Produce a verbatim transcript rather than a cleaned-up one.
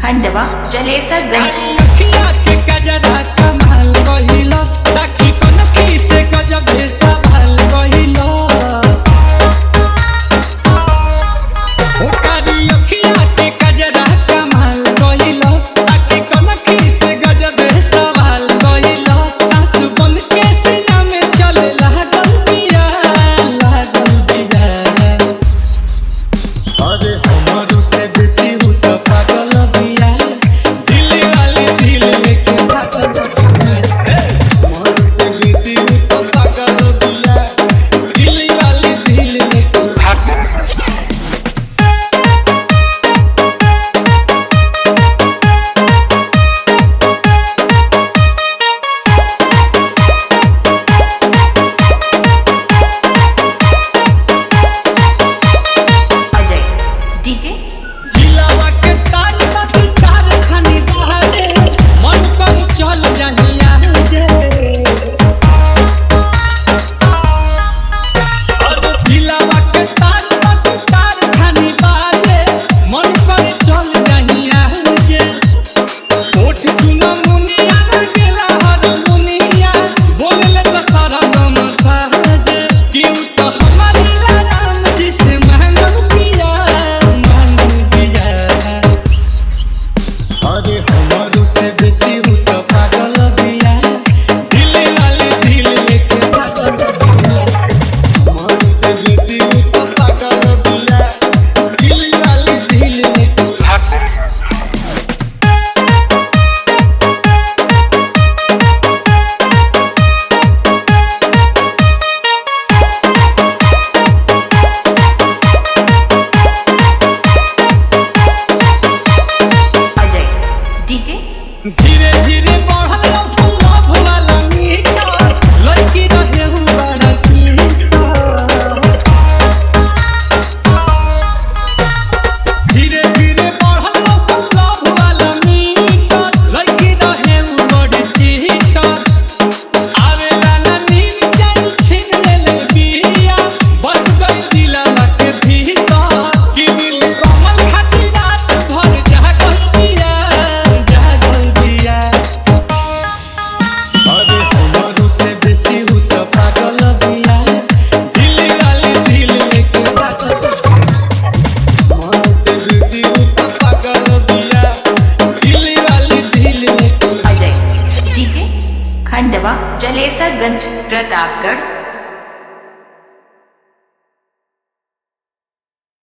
खंडवा जलेसरगंज। धीरे धीरे बढ़ल लव वाला मीठा लड़की रहे हूँ बड़ा धीरे धीरे बढ़ल लव वाला मीठा लड़की रहे हूँ बड़ी चीटा आवे लाला नीम जान छीन ले ले बिया बच गई दिलवा के भीतर कि दिल कमल खाती रात भर जागल पिया खंडवा जलेसरगंज प्रतापगढ़।